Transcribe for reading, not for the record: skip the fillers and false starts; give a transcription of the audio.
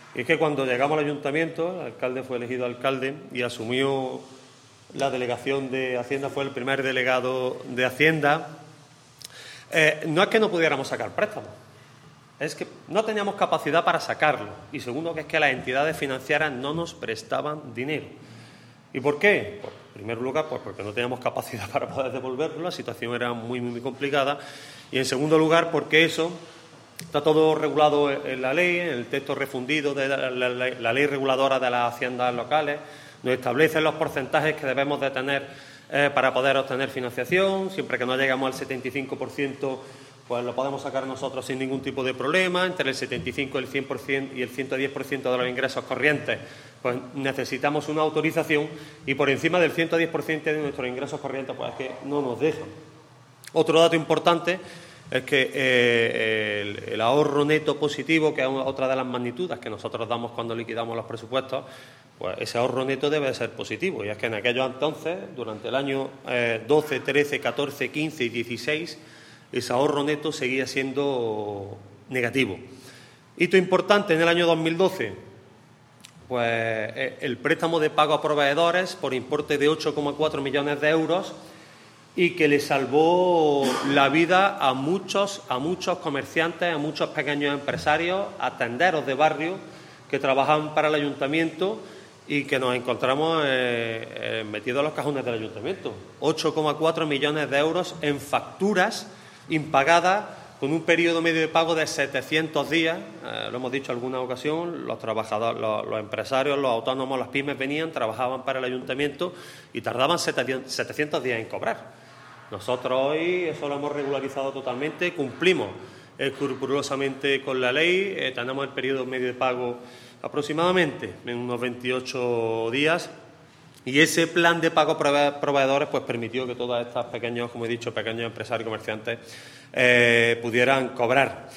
Y es que cuando llegamos al ayuntamiento, el alcalde fue elegido alcalde y asumió la delegación de Hacienda, fue el primer delegado de Hacienda. No es que no pudiéramos sacar préstamos, es que no teníamos capacidad para sacarlo. Y segundo, que es que las entidades financieras no nos prestaban dinero. ¿Y por qué? Pues, en primer lugar, pues porque no teníamos capacidad para poder devolverlo, la situación era muy complicada. Y en segundo lugar, porque eso está todo regulado en la ley, en el texto refundido de la ley reguladora de las haciendas locales. Nos establecen los porcentajes que debemos de tener para poder obtener financiación. Siempre que no lleguemos al 75%, pues lo podemos sacar nosotros sin ningún tipo de problema. Entre el 75%, el 100% y el 110% de los ingresos corrientes, pues necesitamos una autorización, y por encima del 110% de nuestros ingresos corrientes, pues es que no nos dejan. Otro dato importante es que el ahorro neto positivo, que es otra de las magnitudes que nosotros damos cuando liquidamos los presupuestos, pues ese ahorro neto debe de ser positivo. Y es que en aquellos entonces, durante el año 12, 13, 14, 15 y 16, ese ahorro neto seguía siendo negativo. Hito importante en el año 2012, pues el préstamo de pago a proveedores por importe de 8,4 millones de euros, y que le salvó la vida a muchos comerciantes, a muchos pequeños empresarios, a tenderos de barrio que trabajan para el ayuntamiento y que nos encontramos metidos en los cajones del ayuntamiento. 8,4 millones de euros en facturas impagadas, con un periodo medio de pago de 700 días. Lo hemos dicho en alguna ocasión, los trabajadores, los empresarios, los autónomos, las pymes venían, trabajaban para el ayuntamiento y tardaban 700 días en cobrar. Nosotros hoy eso lo hemos regularizado totalmente, cumplimos escrupulosamente con la ley, tenemos el periodo medio de pago aproximadamente en unos 28 días, y ese plan de pago proveedores pues permitió que todas estas pequeños, como he dicho, pequeños empresarios y comerciantes pudieran cobrar.